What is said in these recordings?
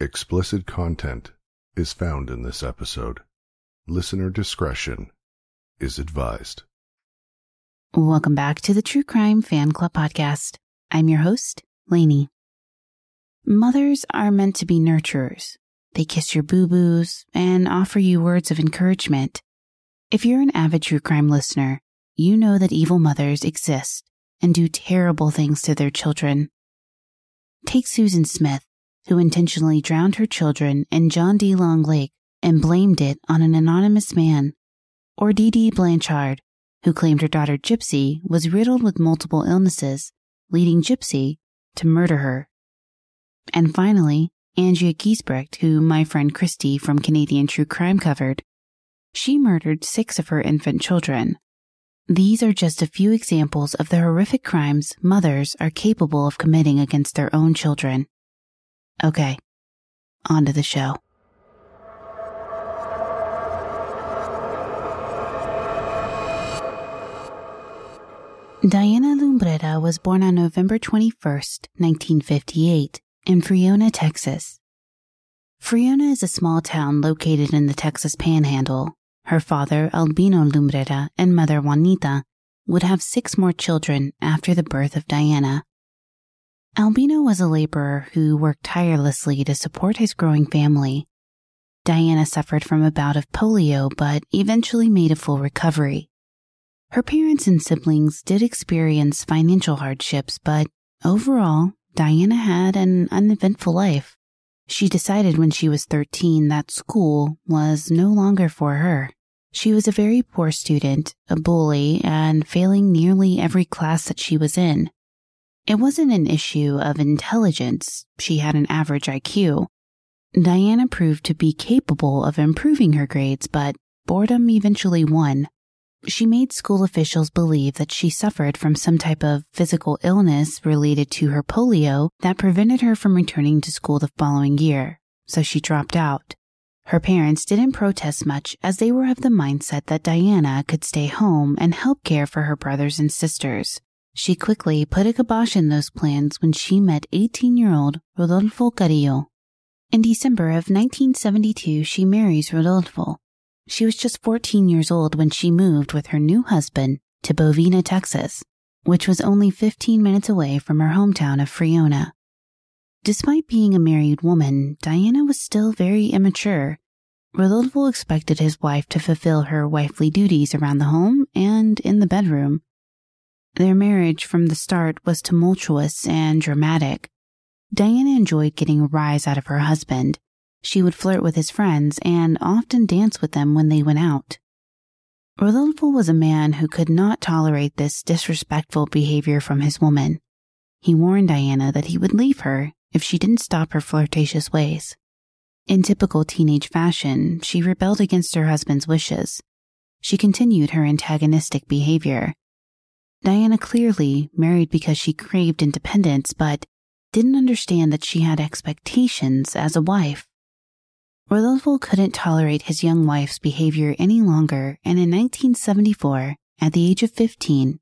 Explicit content is found in this episode. Listener discretion is advised. Welcome back to the True Crime Fan Club podcast. I'm your host, Lainey. Mothers are meant to be nurturers. They kiss your boo-boos and offer you words of encouragement. If you're an avid true crime listener, you know that evil mothers exist and do terrible things to their children. Take Susan Smith, who intentionally drowned her children in John D. Long Lake and blamed it on an anonymous man. Or Dee Dee Blanchard, who claimed her daughter Gypsy was riddled with multiple illnesses, leading Gypsy to murder her. And finally, Andrea Giesbrecht, who my friend Christy from Canadian True Crime covered. She murdered 6 of her infant children. These are just a few examples of the horrific crimes mothers are capable of committing against their own children. Okay, on to the show. Diana Lumbrera was born on November 21st, 1958, in Friona, Texas. Friona is a small town located in the Texas Panhandle. Her father, Albino Lumbrera, and mother, Juanita, would have 6 more children after the birth of Diana. Albino was a laborer who worked tirelessly to support his growing family. Diana suffered from a bout of polio, but eventually made a full recovery. Her parents and siblings did experience financial hardships, but overall, Diana had an uneventful life. She decided when she was 13 that school was no longer for her. She was a very poor student, a bully, and failing nearly every class that she was in. It wasn't an issue of intelligence. She had an average IQ. Diana proved to be capable of improving her grades, but boredom eventually won. She made school officials believe that she suffered from some type of physical illness related to her polio that prevented her from returning to school the following year, so she dropped out. Her parents didn't protest much as they were of the mindset that Diana could stay home and help care for her brothers and sisters. She quickly put a kibosh in those plans when she met 18-year-old Rodolfo Carrillo. In December of 1972, she marries Rodolfo. She was just 14 years old when she moved with her new husband to Bovina, Texas, which was only 15 minutes away from her hometown of Friona. Despite being a married woman, Diana was still very immature. Rodolfo expected his wife to fulfill her wifely duties around the home and in the bedroom. Their marriage from the start was tumultuous and dramatic. Diana enjoyed getting a rise out of her husband. She would flirt with his friends and often dance with them when they went out. Rodolfo was a man who could not tolerate this disrespectful behavior from his woman. He warned Diana that he would leave her if she didn't stop her flirtatious ways. In typical teenage fashion, she rebelled against her husband's wishes. She continued her antagonistic behavior. Diana clearly married because she craved independence, but didn't understand that she had expectations as a wife. Rodolfo couldn't tolerate his young wife's behavior any longer, and in 1974, at the age of 15,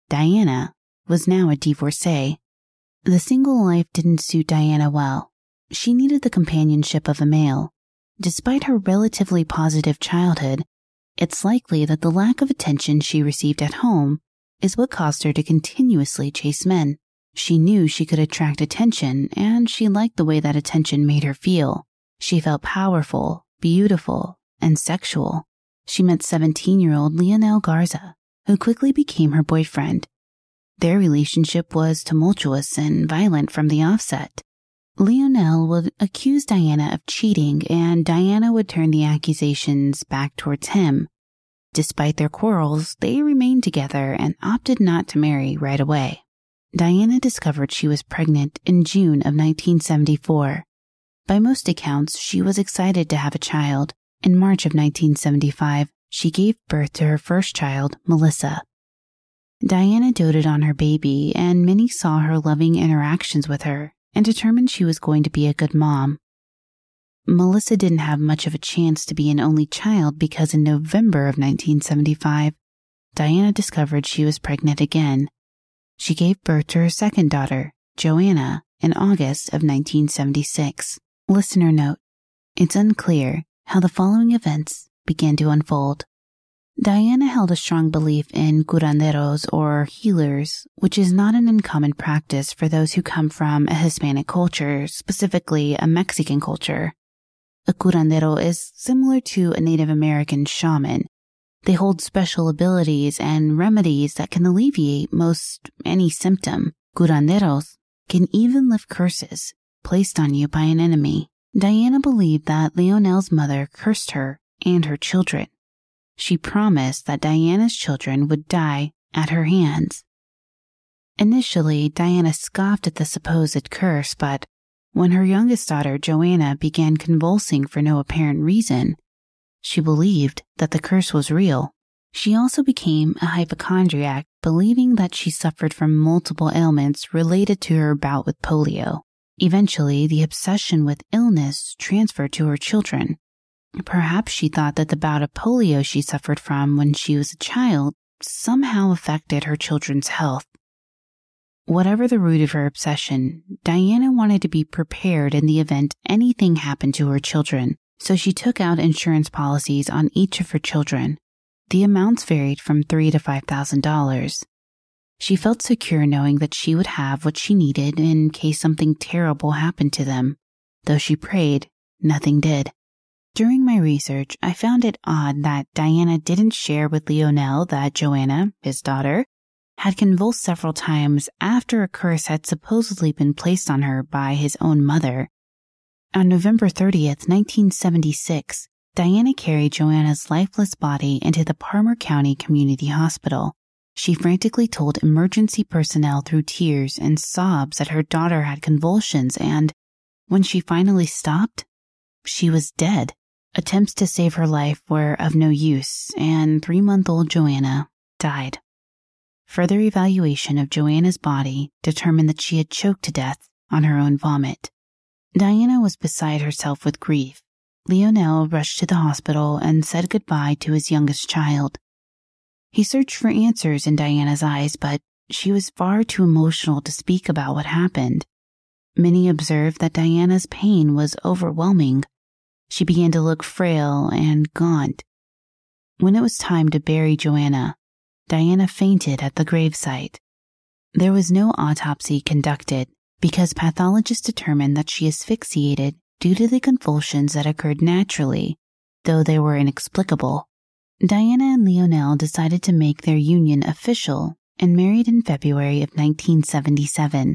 Diana was now a divorcee. The single life didn't suit Diana well. She needed the companionship of a male. Despite her relatively positive childhood, it's likely that the lack of attention she received at home is what caused her to continuously chase men. She knew she could attract attention, and she liked the way that attention made her feel. She felt powerful, beautiful, and sexual. She met 17-year-old Leonel Garza, who quickly became her boyfriend. Their relationship was tumultuous and violent from the offset. Leonel would accuse Diana of cheating, and Diana would turn the accusations back towards him. Despite their quarrels, they remained together and opted not to marry right away. Diana discovered she was pregnant in June of 1974. By most accounts, she was excited to have a child. In March of 1975, she gave birth to her first child, Melissa. Diana doted on her baby, and many saw her loving interactions with her and determined she was going to be a good mom. Melissa didn't have much of a chance to be an only child because in November of 1975, Diana discovered she was pregnant again. She gave birth to her second daughter, Joanna, in August of 1976. Listener note: it's unclear how the following events began to unfold. Diana held a strong belief in curanderos or healers, which is not an uncommon practice for those who come from a Hispanic culture, specifically a Mexican culture. A curandero is similar to a Native American shaman. They hold special abilities and remedies that can alleviate most any symptom. Curanderos can even lift curses placed on you by an enemy. Diana believed that Leonel's mother cursed her and her children. She promised that Diana's children would die at her hands. Initially, Diana scoffed at the supposed curse, but when her youngest daughter, Joanna, began convulsing for no apparent reason, she believed that the curse was real. She also became a hypochondriac, believing that she suffered from multiple ailments related to her bout with polio. Eventually, the obsession with illness transferred to her children. Perhaps she thought that the bout of polio she suffered from when she was a child somehow affected her children's health. Whatever the root of her obsession, Diana wanted to be prepared in the event anything happened to her children, so she took out insurance policies on each of her children. The amounts varied from $3,000 to $5,000. She felt secure knowing that she would have what she needed in case something terrible happened to them. Though she prayed, nothing did. During my research, I found it odd that Diana didn't share with Leonel that Joanna, his daughter, had convulsed several times after a curse had supposedly been placed on her by his own mother. On November 30th, 1976, Diana carried Joanna's lifeless body into the Palmer County Community Hospital. She frantically told emergency personnel through tears and sobs that her daughter had convulsions, and when she finally stopped, she was dead. Attempts to save her life were of no use, and 3-month-old Joanna died. Further evaluation of Joanna's body determined that she had choked to death on her own vomit. Diana was beside herself with grief. Leonel rushed to the hospital and said goodbye to his youngest child. He searched for answers in Diana's eyes, but she was far too emotional to speak about what happened. Many observed that Diana's pain was overwhelming. She began to look frail and gaunt. When it was time to bury Joanna, Diana fainted at the gravesite. There was no autopsy conducted because pathologists determined that she asphyxiated due to the convulsions that occurred naturally, though they were inexplicable. Diana and Leonel decided to make their union official and married in February of 1977.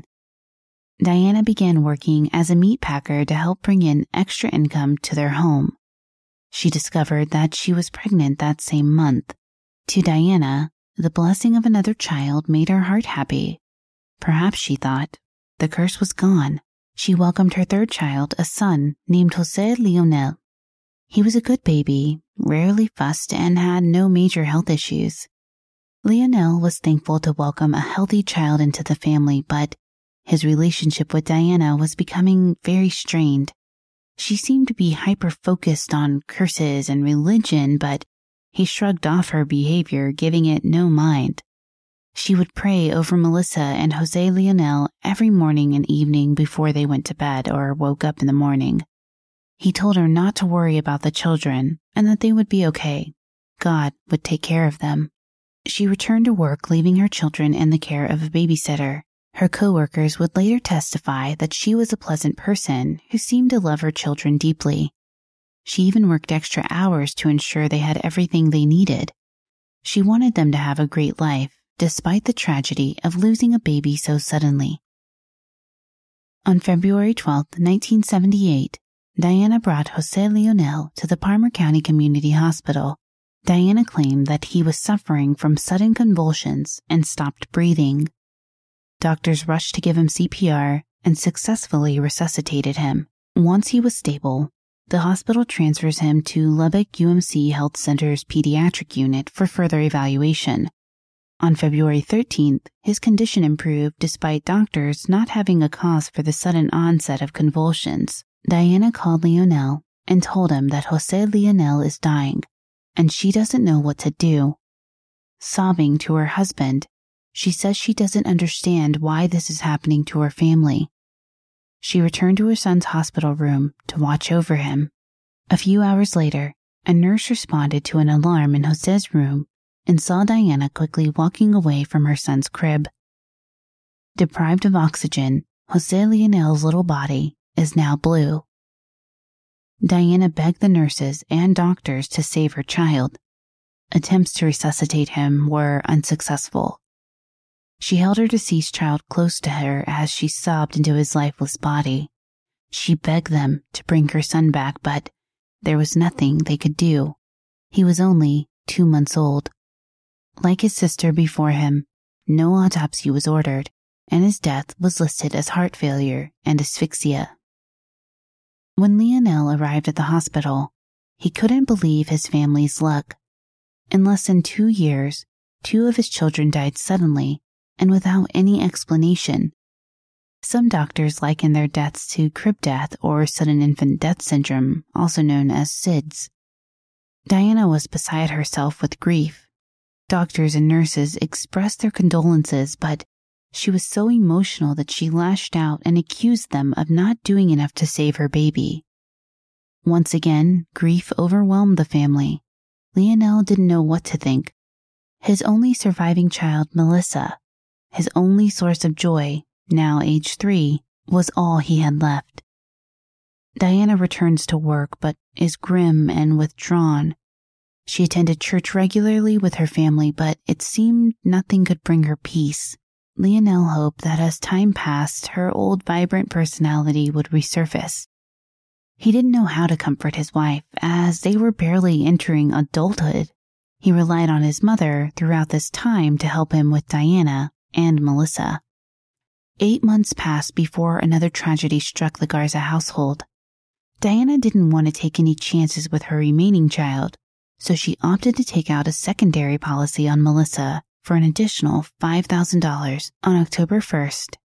Diana began working as a meat packer to help bring in extra income to their home. She discovered that she was pregnant that same month. To Diana, the blessing of another child made her heart happy. Perhaps, she thought, the curse was gone. She welcomed her third child, a son named Jose Leonel. He was a good baby, rarely fussed, and had no major health issues. Leonel was thankful to welcome a healthy child into the family, but his relationship with Diana was becoming very strained. She seemed to be hyper-focused on curses and religion, but he shrugged off her behavior, giving it no mind. She would pray over Melissa and Jose Leonel every morning and evening before they went to bed or woke up in the morning. He told her not to worry about the children and that they would be okay. God would take care of them. She returned to work, leaving her children in the care of a babysitter. Her co-workers would later testify that she was a pleasant person who seemed to love her children deeply. She even worked extra hours to ensure they had everything they needed. She wanted them to have a great life, despite the tragedy of losing a baby so suddenly. On February 12, 1978, Diana brought Jose Leonel to the Palmer County Community Hospital. Diana claimed that he was suffering from sudden convulsions and stopped breathing. Doctors rushed to give him CPR and successfully resuscitated him. Once he was stable, the hospital transfers him to Lubbock UMC Health Center's pediatric unit for further evaluation. On February 13th, his condition improved despite doctors not having a cause for the sudden onset of convulsions. Diana called Leonel and told him that Jose Leonel is dying, and she doesn't know what to do. Sobbing to her husband, she says she doesn't understand why this is happening to her family. She returned to her son's hospital room to watch over him. A few hours later, a nurse responded to an alarm in Jose's room and saw Diana quickly walking away from her son's crib. Deprived of oxygen, Jose Leonel's little body is now blue. Diana begged the nurses and doctors to save her child. Attempts to resuscitate him were unsuccessful. She held her deceased child close to her as she sobbed into his lifeless body. She begged them to bring her son back, but there was nothing they could do. He was only 2 months old. Like his sister before him, no autopsy was ordered, and his death was listed as heart failure and asphyxia. When Leonel arrived at the hospital, he couldn't believe his family's luck. In less than 2 years, 2 of his children died suddenly and without any explanation. Some doctors liken their deaths to crib death or sudden infant death syndrome, also known as SIDS. Diana was beside herself with grief. Doctors and nurses expressed their condolences, but she was so emotional that she lashed out and accused them of not doing enough to save her baby. Once again, grief overwhelmed the family. Leonel didn't know what to think. His only surviving child, Melissa, his only source of joy, now age 3, was all he had left. Diana returns to work but is grim and withdrawn. She attended church regularly with her family, but it seemed nothing could bring her peace. Leonel hoped that as time passed, her old vibrant personality would resurface. He didn't know how to comfort his wife, as they were barely entering adulthood. He relied on his mother throughout this time to help him with Diana and Melissa. 8 months passed before another tragedy struck the Garza household. Diana didn't want to take any chances with her remaining child, so she opted to take out a secondary policy on Melissa for an additional $5,000 on October 1st,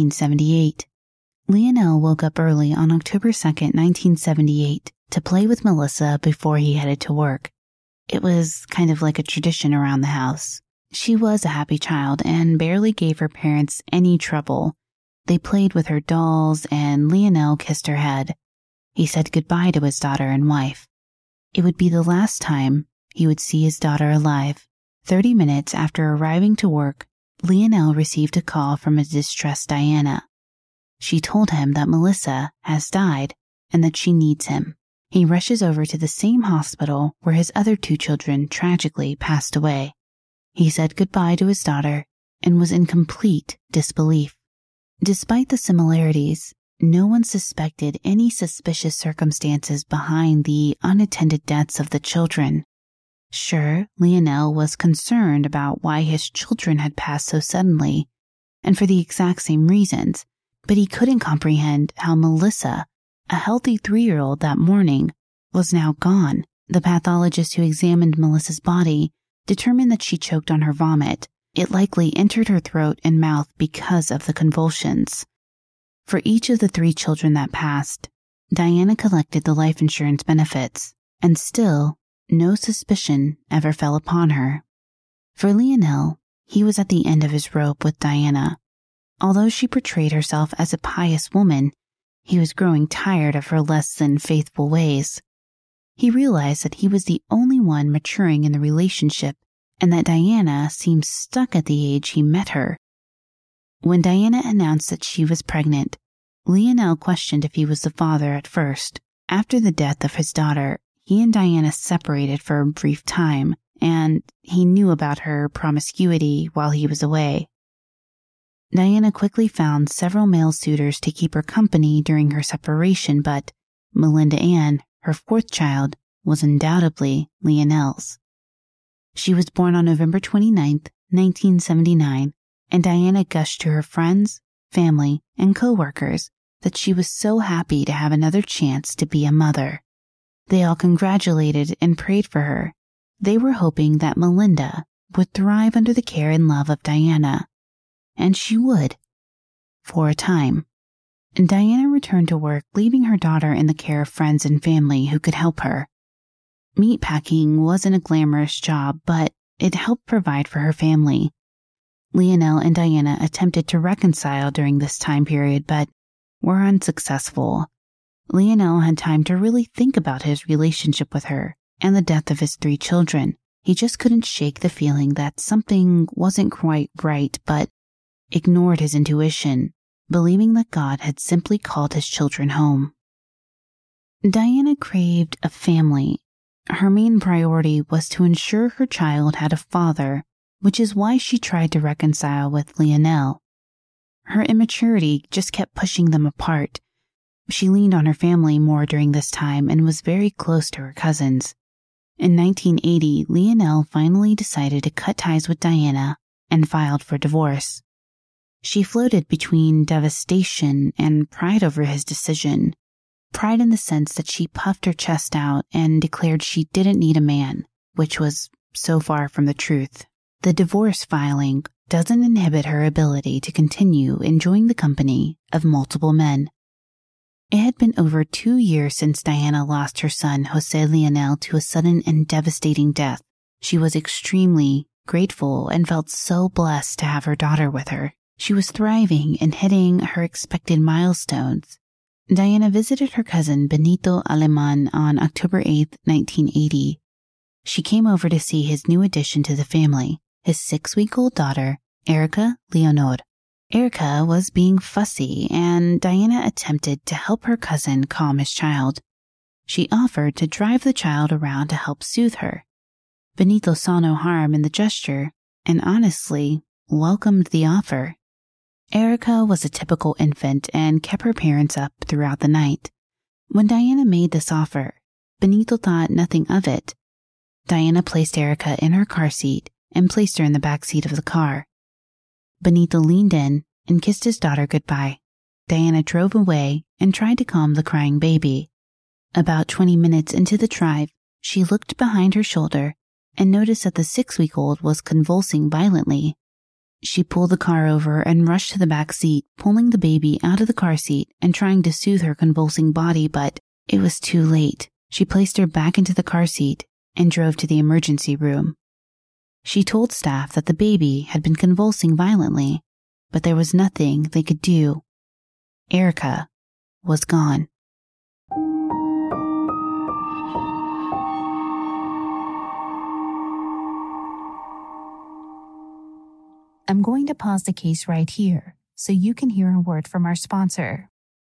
1978. Leonel woke up early on October 2nd, 1978, to play with Melissa before he headed to work. It was kind of like a tradition around the house. She was a happy child and barely gave her parents any trouble. They played with her dolls and Leonel kissed her head. He said goodbye to his daughter and wife. It would be the last time he would see his daughter alive. 30 minutes after arriving to work, Leonel received a call from a distressed Diana. She told him that Melissa has died and that she needs him. He rushes over to the same hospital where his other 2 children tragically passed away. He said goodbye to his daughter and was in complete disbelief. Despite the similarities, no one suspected any suspicious circumstances behind the unattended deaths of the children. Sure, Leonel was concerned about why his children had passed so suddenly, and for the exact same reasons, but he couldn't comprehend how Melissa, a healthy 3-year-old that morning, was now gone. The pathologist who examined Melissa's body determined that she choked on her vomit. It likely entered her throat and mouth because of the convulsions. For each of the 3 children that passed, Diana collected the life insurance benefits, and still, no suspicion ever fell upon her. For Leonel, he was at the end of his rope with Diana. Although she portrayed herself as a pious woman, he was growing tired of her less than faithful ways. He realized that he was the only one maturing in the relationship and that Diana seemed stuck at the age he met her. When Diana announced that she was pregnant, Leonel questioned if he was the father at first. After the death of his daughter, he and Diana separated for a brief time, and he knew about her promiscuity while he was away. Diana quickly found several male suitors to keep her company during her separation, but Melinda Ann, her 4th child, was undoubtedly Leonel's. She was born on November 29, 1979, and Diana gushed to her friends, family, and co-workers that she was so happy to have another chance to be a mother. They all congratulated and prayed for her. They were hoping that Melinda would thrive under the care and love of Diana. And she would, for a time. And Diana returned to work, leaving her daughter in the care of friends and family who could help her. Meatpacking wasn't a glamorous job, but it helped provide for her family. Leonel and Diana attempted to reconcile during this time period, but were unsuccessful. Lionel had time to really think about his relationship with her and the death of his 3 children. He just couldn't shake the feeling that something wasn't quite right, but ignored his intuition, believing that God had simply called his children home. Diana craved a family. Her main priority was to ensure her child had a father, which is why she tried to reconcile with Lionel. Her immaturity just kept pushing them apart. She leaned on her family more during this time and was very close to her cousins. In 1980, Lionel finally decided to cut ties with Diana and filed for divorce. She floated between devastation and pride over his decision. Pride in the sense that she puffed her chest out and declared she didn't need a man, which was so far from the truth. The divorce filing doesn't inhibit her ability to continue enjoying the company of multiple men. It had been over 2 years since Diana lost her son, Jose Lionel, to a sudden and devastating death. She was extremely grateful and felt so blessed to have her daughter with her. She was thriving and hitting her expected milestones. Diana visited her cousin Benito Aleman on October 8, 1980. She came over to see his new addition to the family, his 6-week-old daughter, Erica Leonor. Erica was being fussy, and Diana attempted to help her cousin calm his child. She offered to drive the child around to help soothe her. Benito saw no harm in the gesture and honestly welcomed the offer. Erica was a typical infant and kept her parents up throughout the night. When Diana made this offer, Benito thought nothing of it. Diana placed Erica in her car seat and placed her in the back seat of the car. Benito leaned in and kissed his daughter goodbye. Diana drove away and tried to calm the crying baby. About 20 minutes into the drive, she looked behind her shoulder and noticed that the 6-week-old was convulsing violently. She pulled the car over and rushed to the back seat, pulling the baby out of the car seat and trying to soothe her convulsing body, but it was too late. She placed her back into the car seat and drove to the emergency room. She told staff that the baby had been convulsing violently, but there was nothing they could do. Erica was gone. I'm going to pause the case right here so you can hear a word from our sponsor.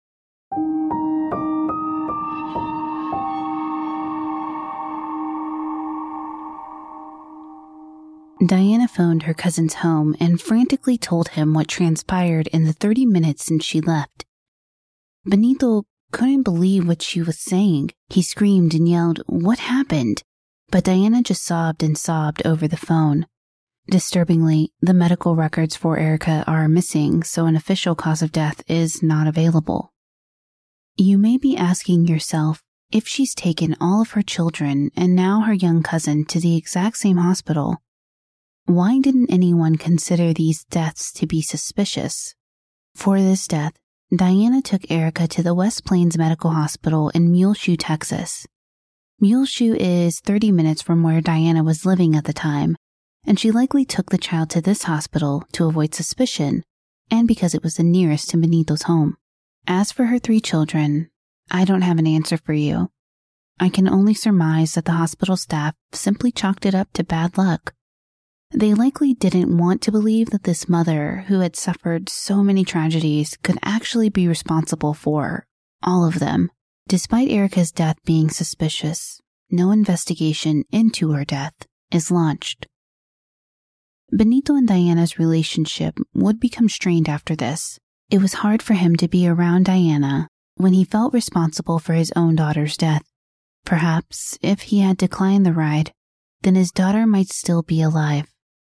Diana phoned her cousin's home and frantically told him what transpired in the 30 minutes since she left. Benito couldn't believe what she was saying. He screamed and yelled, "What happened?" But Diana just sobbed and sobbed over the phone. Disturbingly, the medical records for Erica are missing, so an official cause of death is not available. You may be asking yourself if she's taken all of her children and now her young cousin to the exact same hospital. Why didn't anyone consider these deaths to be suspicious? For this death, Diana took Erica to the West Plains Medical Hospital in Muleshoe, Texas. Muleshoe is 30 minutes from where Diana was living at the time, and she likely took the child to this hospital to avoid suspicion and because it was the nearest to Benito's home. As for her 3 children, I don't have an answer for you. I can only surmise that the hospital staff simply chalked it up to bad luck. They likely didn't want to believe that this mother, who had suffered so many tragedies, could actually be responsible for all of them. Despite Erica's death being suspicious, no investigation into her death is launched. Benito and Diana's relationship would become strained after this. It was hard for him to be around Diana when he felt responsible for his own daughter's death. Perhaps if he had declined the ride, then his daughter might still be alive.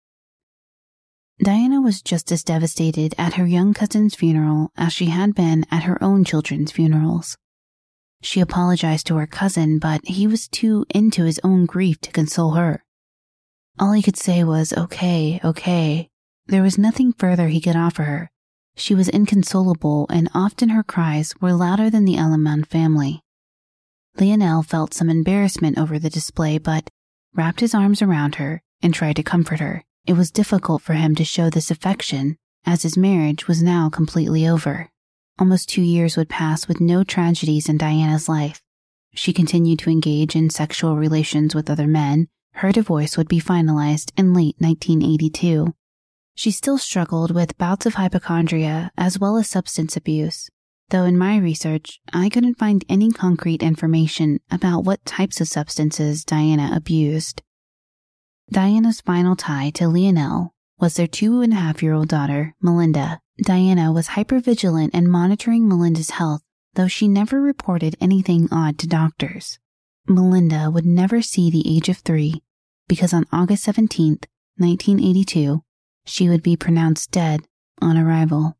Diana was just as devastated at her young cousin's funeral as she had been at her own children's funerals. She apologized to her cousin, but he was too into his own grief to console her. All he could say was, okay, okay. There was nothing further he could offer her. She was inconsolable, and often her cries were louder than the Aleman family. Lionel felt some embarrassment over the display, but wrapped his arms around her and tried to comfort her. It was difficult for him to show this affection, as his marriage was now completely over. Almost 2 years would pass with no tragedies in Diana's life. She continued to engage in sexual relations with other men. Her divorce would be finalized in late 1982. She still struggled with bouts of hypochondria as well as substance abuse, though in my research, I couldn't find any concrete information about what types of substances Diana abused. Diana's final tie to Lionel was their 2.5-year-old daughter, Melinda. Diana was hypervigilant and monitoring Melinda's health, though she never reported anything odd to doctors. Melinda would never see the age of 3 because on August 17, 1982, she would be pronounced dead on arrival.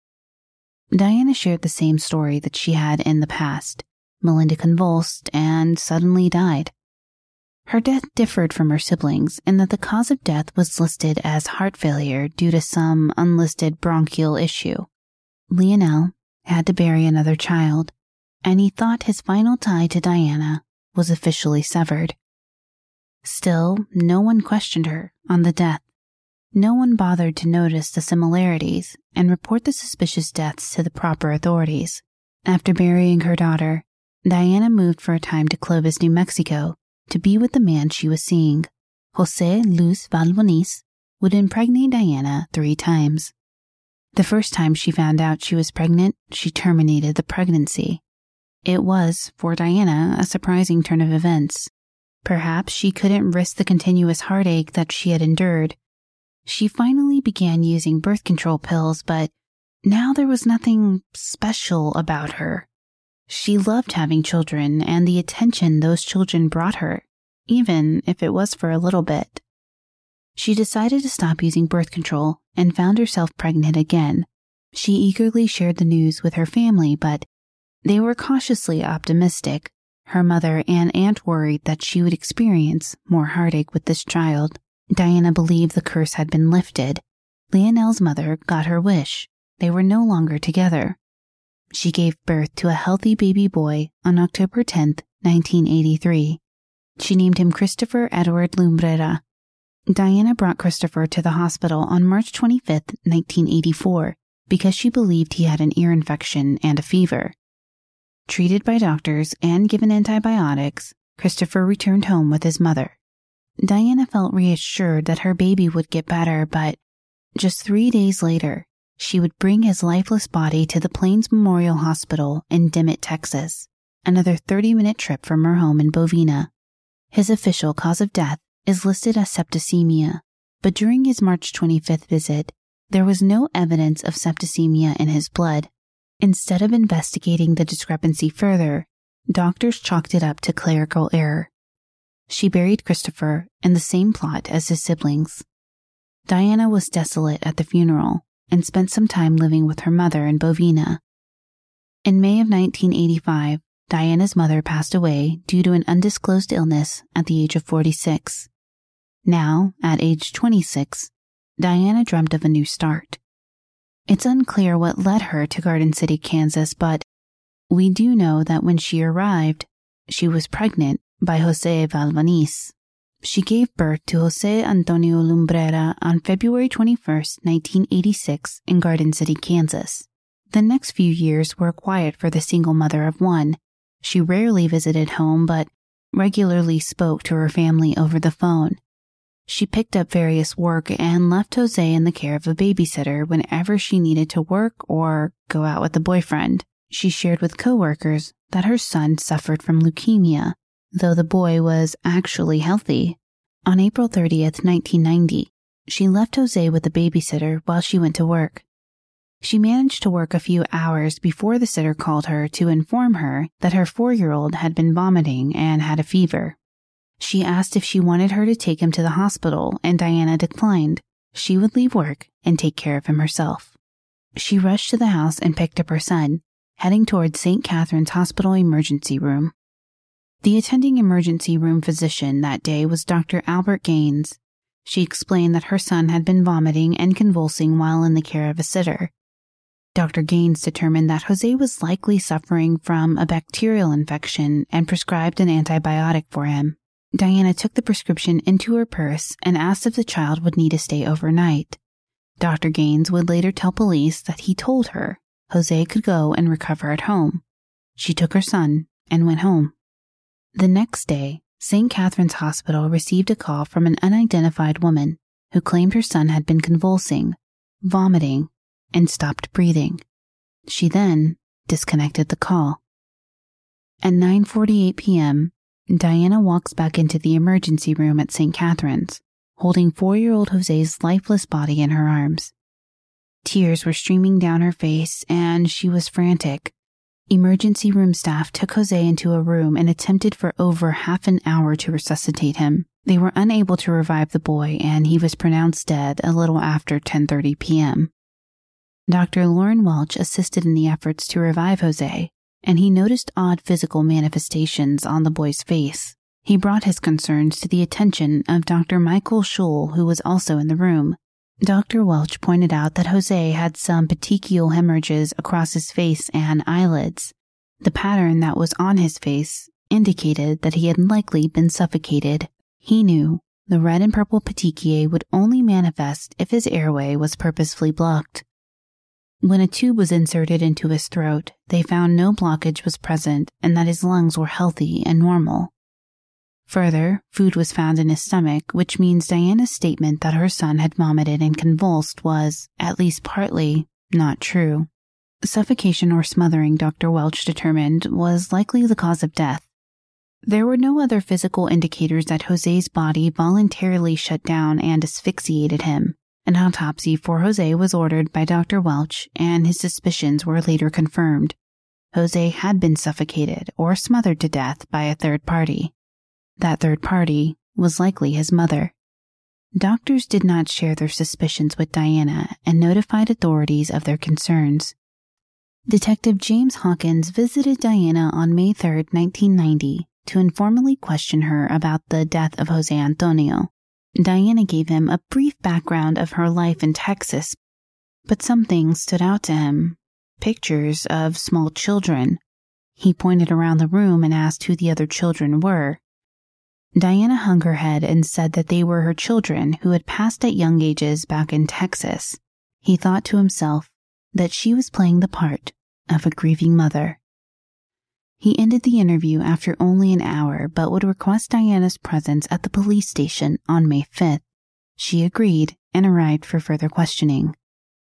Diana shared the same story that she had in the past. Melinda convulsed and suddenly died. Her death differed from her siblings in that the cause of death was listed as heart failure due to some unlisted bronchial issue. Lionel had to bury another child, and he thought his final tie to Diana was officially severed. Still, no one questioned her on the death. No one bothered to notice the similarities and report the suspicious deaths to the proper authorities. After burying her daughter, Diana moved for a time to Clovis, New Mexico, to be with the man she was seeing. José Luis Valvanís would impregnate Diana 3 times. The first time she found out she was pregnant, she terminated the pregnancy. It was, for Diana, a surprising turn of events. Perhaps she couldn't risk the continuous heartache that she had endured. She finally began using birth control pills, but now there was nothing special about her. She loved having children and the attention those children brought her, even if it was for a little bit. She decided to stop using birth control and found herself pregnant again. She eagerly shared the news with her family, but they were cautiously optimistic. Her mother and aunt worried that she would experience more heartache with this child. Diana believed the curse had been lifted. Lionel's mother got her wish. They were no longer together. She gave birth to a healthy baby boy on October 10, 1983. She named him Christopher Edward Lumbrera. Diana brought Christopher to the hospital on March 25, 1984, because she believed he had an ear infection and a fever. Treated by doctors and given antibiotics, Christopher returned home with his mother. Diana felt reassured that her baby would get better, but just 3 days later, she would bring his lifeless body to the Plains Memorial Hospital in Dimmitt, Texas, another 30-minute trip from her home in Bovina. His official cause of death is listed as septicemia, but during his March 25th visit, there was no evidence of septicemia in his blood. Instead of investigating the discrepancy further, doctors chalked it up to clerical error. She buried Christopher in the same plot as his siblings. Diana was desolate at the funeral and spent some time living with her mother in Bovina. In May of 1985, Diana's mother passed away due to an undisclosed illness at the age of 46. Now, at age 26, Diana dreamt of a new start. It's unclear what led her to Garden City, Kansas, but we do know that when she arrived, she was pregnant by José Valvanís. She gave birth to José Antonio Lumbrera on February 21, 1986, in Garden City, Kansas. The next few years were quiet for the single mother of one. She rarely visited home, but regularly spoke to her family over the phone. She picked up various work and left José in the care of a babysitter whenever she needed to work or go out with a boyfriend. She shared with coworkers that her son suffered from leukemia, though the boy was actually healthy. On April 30th, 1990, she left José with the babysitter while she went to work. She managed to work a few hours before the sitter called her to inform her that her 4-year-old had been vomiting and had a fever. She asked if she wanted her to take him to the hospital, and Diana declined. She would leave work and take care of him herself. She rushed to the house and picked up her son, heading toward St. Catherine's Hospital emergency room. The attending emergency room physician that day was Dr. Albert Gaines. She explained that her son had been vomiting and convulsing while in the care of a sitter. Dr. Gaines determined that José was likely suffering from a bacterial infection and prescribed an antibiotic for him. Diana took the prescription into her purse and asked if the child would need to stay overnight. Dr. Gaines would later tell police that he told her Jose could go and recover at home. She took her son and went home. The next day, St. Catherine's Hospital received a call from an unidentified woman who claimed her son had been convulsing, vomiting, and stopped breathing. She then disconnected the call. At 9:48 p.m., Diana walks back into the emergency room at St. Catherine's, holding 4-year-old Jose's lifeless body in her arms. Tears were streaming down her face, and she was frantic. Emergency room staff took Jose into a room and attempted for over half an hour to resuscitate him. They were unable to revive the boy, and he was pronounced dead a little after 10:30 p.m. Dr. Lauren Welch assisted in the efforts to revive Jose, and he noticed odd physical manifestations on the boy's face. He brought his concerns to the attention of Dr. Michael Schul, who was also in the room. Dr. Welch pointed out that Jose had some petechial hemorrhages across his face and eyelids. The pattern that was on his face indicated that he had likely been suffocated. He knew the red and purple petechiae would only manifest if his airway was purposefully blocked. When a tube was inserted into his throat, they found no blockage was present and that his lungs were healthy and normal. Further, food was found in his stomach, which means Diana's statement that her son had vomited and convulsed was, at least partly, not true. Suffocation or smothering, Dr. Welch determined, was likely the cause of death. There were no other physical indicators that Jose's body voluntarily shut down and asphyxiated him. An autopsy for Jose was ordered by Dr. Welch, and his suspicions were later confirmed. Jose had been suffocated or smothered to death by a third party. That third party was likely his mother. Doctors did not share their suspicions with Diana and notified authorities of their concerns. Detective James Hawkins visited Diana on May 3, 1990, to informally question her about the death of Jose Antonio. Diana gave him a brief background of her life in Texas, but some things stood out to him. Pictures of small children. He pointed around the room and asked who the other children were. Diana hung her head and said that they were her children who had passed at young ages back in Texas. He thought to himself that she was playing the part of a grieving mother. He ended the interview after only an hour, but would request Diana's presence at the police station on May 5th. She agreed and arrived for further questioning.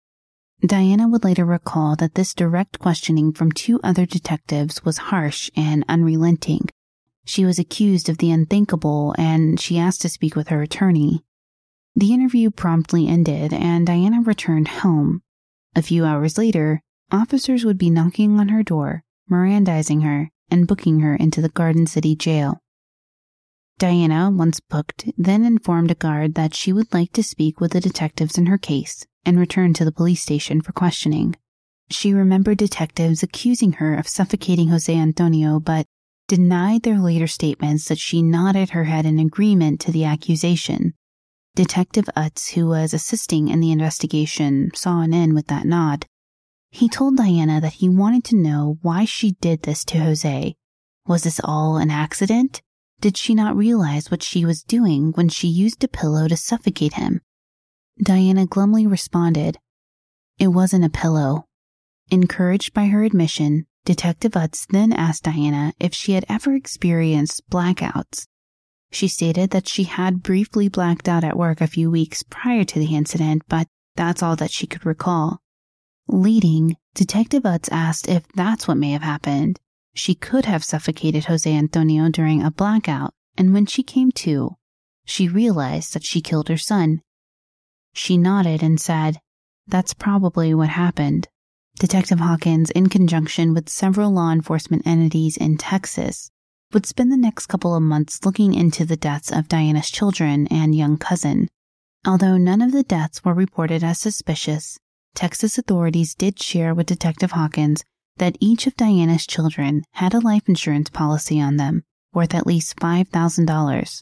Diana would later recall that this direct questioning from 2 other detectives was harsh and unrelenting. She was accused of the unthinkable, and she asked to speak with her attorney. The interview promptly ended, and Diana returned home. A few hours later, officers would be knocking on her door, Mirandizing her and booking her into the Garden City jail. Diana, once booked, then informed a guard that she would like to speak with the detectives in her case and returned to the police station for questioning. She remembered detectives accusing her of suffocating Jose Antonio, but denied their later statements that she nodded her head in agreement to the accusation. Detective Utz, who was assisting in the investigation, saw an end with that nod. He told Diana that he wanted to know why she did this to Jose. Was this all an accident? Did she not realize what she was doing when she used a pillow to suffocate him? Diana glumly responded, "It wasn't a pillow." Encouraged by her admission, Detective Utz then asked Diana if she had ever experienced blackouts. She stated that she had briefly blacked out at work a few weeks prior to the incident, but that's all that she could recall. Leading, Detective Utz asked if that's what may have happened. She could have suffocated Jose Antonio during a blackout, and when she came to, she realized that she killed her son. She nodded and said, "That's probably what happened." Detective Hawkins, in conjunction with several law enforcement entities in Texas, would spend the next couple of months looking into the deaths of Diana's children and young cousin. Although none of the deaths were reported as suspicious, Texas authorities did share with Detective Hawkins that each of Diana's children had a life insurance policy on them worth at least $5,000.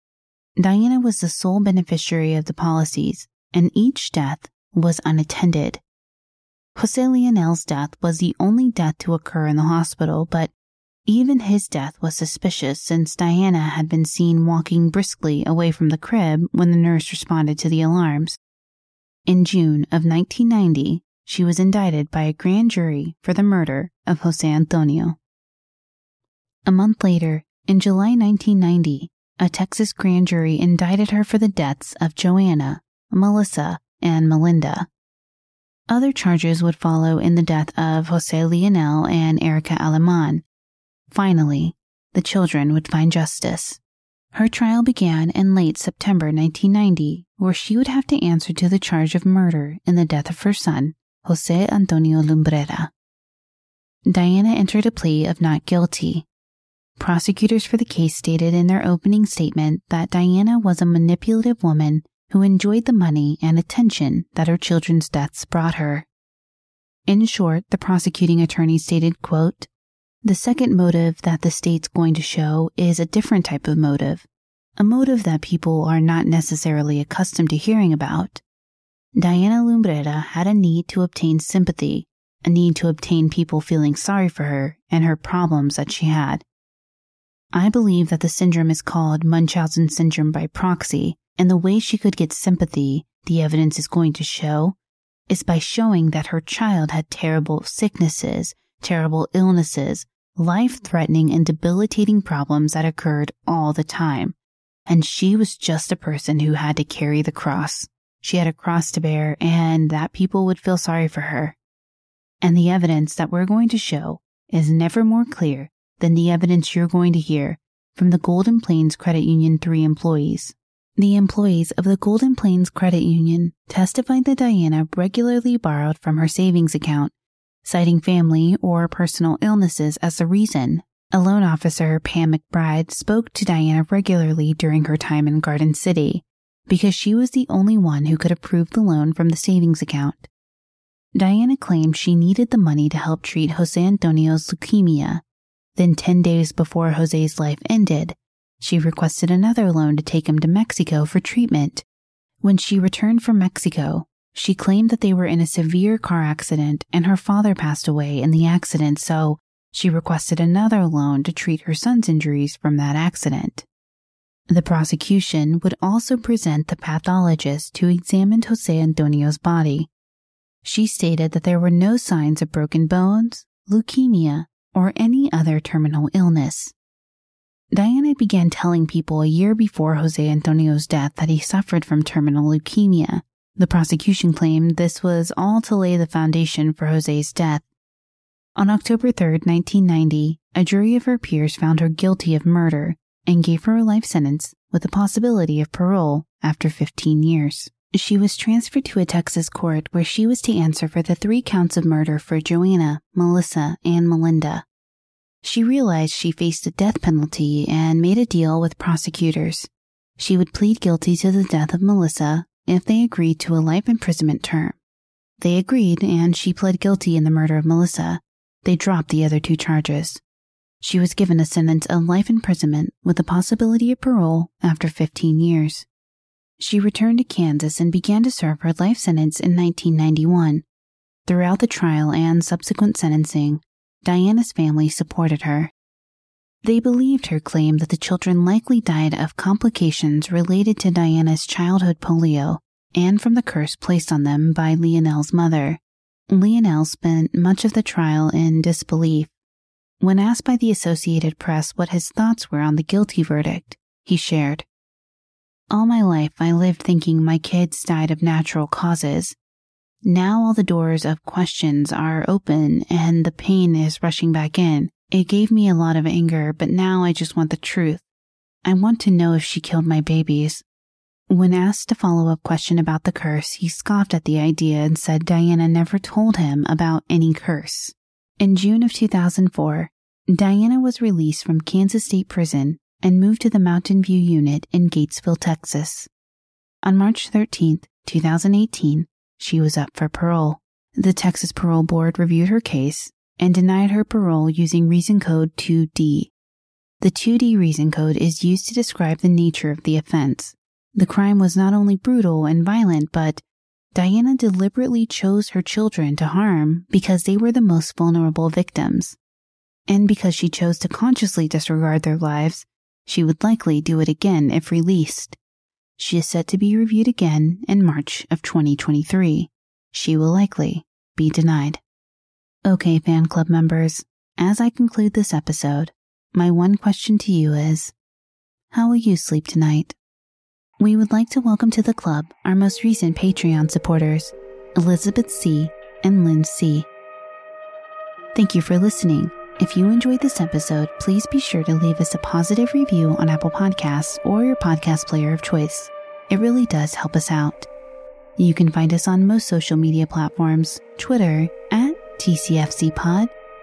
Diana was the sole beneficiary of the policies, and each death was unattended. Jose Leonel's death was the only death to occur in the hospital, but even his death was suspicious since Diana had been seen walking briskly away from the crib when the nurse responded to the alarms. In June of 1990, she was indicted by a grand jury for the murder of Jose Antonio. A month later, in July 1990, a Texas grand jury indicted her for the deaths of Joanna, Melissa, and Melinda. Other charges would follow in the death of Jose Leonel and Erica Aleman. Finally, the children would find justice. Her trial began in late September 1990, where she would have to answer to the charge of murder in the death of her son, Jose Antonio Lumbrera. Diana entered a plea of not guilty. Prosecutors for the case stated in their opening statement that Diana was a manipulative woman who enjoyed the money and attention that her children's deaths brought her. In short, the prosecuting attorney stated, quote, "The second motive that the state's going to show is a different type of motive, a motive that people are not necessarily accustomed to hearing about. Diana Lumbrera had a need to obtain sympathy, a need to obtain people feeling sorry for her and her problems that she had. I believe that the syndrome is called Munchausen syndrome by proxy, and the way she could get sympathy, the evidence is going to show, is by showing that her child had terrible sicknesses, terrible illnesses, life-threatening and debilitating problems that occurred all the time, and she was just a person who had to carry the cross. She had a cross to bear, and that people would feel sorry for her. And the evidence that we're going to show is never more clear than the evidence you're going to hear from the Golden Plains Credit Union 3 employees. The employees of the Golden Plains Credit Union testified that Diana regularly borrowed from her savings account, citing family or personal illnesses as the reason. A loan officer, Pam McBride, spoke to Diana regularly during her time in Garden City because she was the only one who could approve the loan from the savings account. Diana claimed she needed the money to help treat Jose Antonio's leukemia. Then 10 days before Jose's life ended, she requested another loan to take him to Mexico for treatment. When she returned from Mexico, she claimed that they were in a severe car accident and her father passed away in the accident, so she requested another loan to treat her son's injuries from that accident. The prosecution would also present the pathologist who examined Jose Antonio's body. She stated that there were no signs of broken bones, leukemia, or any other terminal illness. Diana began telling people a year before Jose Antonio's death that he suffered from terminal leukemia. The prosecution claimed this was all to lay the foundation for Jose's death. On October 3, 1990, a jury of her peers found her guilty of murder and gave her a life sentence with the possibility of parole after 15 years. She was transferred to a Texas court where she was to answer for the 3 counts of murder for Joanna, Melissa, and Melinda. She realized she faced a death penalty and made a deal with prosecutors. She would plead guilty to the death of Melissa if they agreed to a life imprisonment term. They agreed, and she pled guilty in the murder of Melissa. They dropped the other 2 charges. She was given a sentence of life imprisonment with the possibility of parole after 15 years. She returned to Kansas and began to serve her life sentence in 1991. Throughout the trial and subsequent sentencing, Diana's family supported her. They believed her claim that the children likely died of complications related to Diana's childhood polio and from the curse placed on them by Leonel's mother. Leonel spent much of the trial in disbelief. When asked by the Associated Press what his thoughts were on the guilty verdict, he shared, "All my life I lived thinking my kids died of natural causes. Now all the doors of questions are open and the pain is rushing back in. It gave me a lot of anger, but now I just want the truth. I want to know if she killed my babies." When asked a follow-up question about the curse, he scoffed at the idea and said Diana never told him about any curse. In June of 2004, Diana was released from Kansas State Prison and moved to the Mountain View Unit in Gatesville, Texas. On March 13, 2018, she was up for parole. The Texas Parole Board reviewed her case and denied her parole using Reason Code 2D. The 2D Reason Code is used to describe the nature of the offense. The crime was not only brutal and violent, but Diana deliberately chose her children to harm because they were the most vulnerable victims. And because she chose to consciously disregard their lives, she would likely do it again if released. She is set to be reviewed again in March of 2023. She will likely be denied. Okay, fan club members, as I conclude this episode, my one question to you is, how will you sleep tonight? We would like to welcome to the club our most recent Patreon supporters, Elizabeth C. and Lynn C. Thank you for listening. If you enjoyed this episode, please be sure to leave us a positive review on Apple Podcasts or your podcast player of choice. It really does help us out. You can find us on most social media platforms, Twitter at TCFCPod,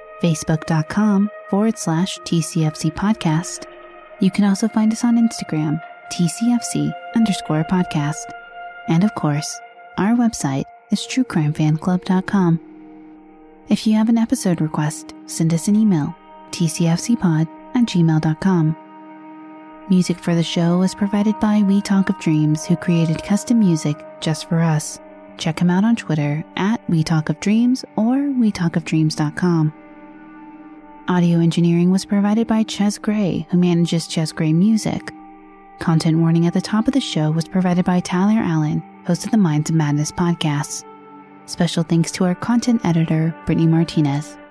Facebook.com/TCFC Podcast. You can also find us on Instagram, TCFC_podcast. And of course, our website is TrueCrimeFanClub.com. If you have an episode request, send us an email, tcfcpod@gmail.com. Music for the show was provided by We Talk of Dreams, who created custom music just for us. Check him out on Twitter at We Talk of Dreams or WeTalkOfDreams.com. Audio engineering was provided by Ches Gray, who manages Ches Gray Music. Content warning at the top of the show was provided by Tyler Allen, host of the Minds of Madness podcast. Special thanks to our content editor, Brittany Martinez.